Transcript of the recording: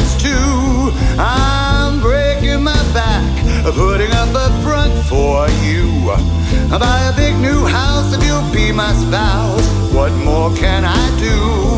is too. I'm breaking my back, putting up a front for you. Buy a big new house if you'll be my spouse. What more can I do?